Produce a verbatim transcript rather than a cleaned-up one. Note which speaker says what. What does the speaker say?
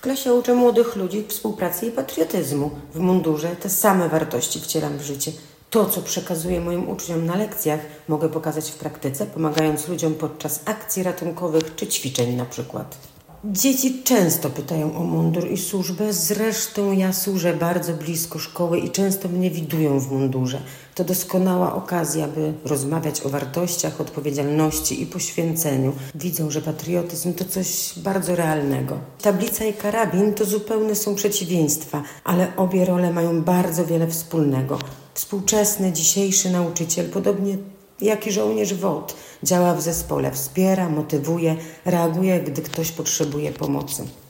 Speaker 1: klasie uczę młodych ludzi współpracy i patriotyzmu. W mundurze te same wartości wcielam w życie. To, co przekazuję moim uczniom na lekcjach, mogę pokazać w praktyce, pomagając ludziom podczas akcji ratunkowych czy ćwiczeń na przykład. Dzieci często pytają o mundur i służbę, zresztą ja służę bardzo blisko szkoły i często mnie widują w mundurze. To doskonała okazja, by rozmawiać o wartościach, odpowiedzialności i poświęceniu. Widzą, że patriotyzm to coś bardzo realnego. Tablica i karabin to zupełne są przeciwieństwa, ale obie role mają bardzo wiele wspólnego. Współczesny, dzisiejszy nauczyciel, podobnie jak i żołnierz W O D, działa w zespole, wspiera, motywuje, reaguje, gdy ktoś potrzebuje pomocy.